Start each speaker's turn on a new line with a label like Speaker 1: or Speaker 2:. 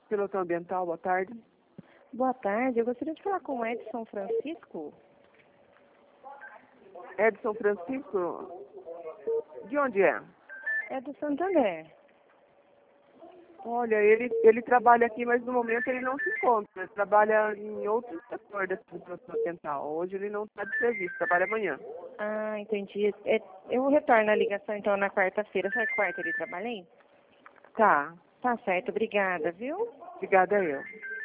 Speaker 1: Pelotão Ambiental, boa tarde.
Speaker 2: Boa tarde, eu gostaria de falar com o Edson Francisco.
Speaker 1: Edson Francisco? De onde é?
Speaker 2: É do Santander.
Speaker 1: Olha, ele trabalha aqui, mas no momento ele não se encontra. Ele trabalha em outro setor da Pelotão Ambiental. Hoje ele não está de serviço, trabalha amanhã.
Speaker 2: Ah, entendi. Eu retorno a ligação então na quarta-feira. Será que quarta ele trabalha aí?
Speaker 1: Tá,
Speaker 2: Tá certo, obrigada, viu?
Speaker 1: obrigada eu.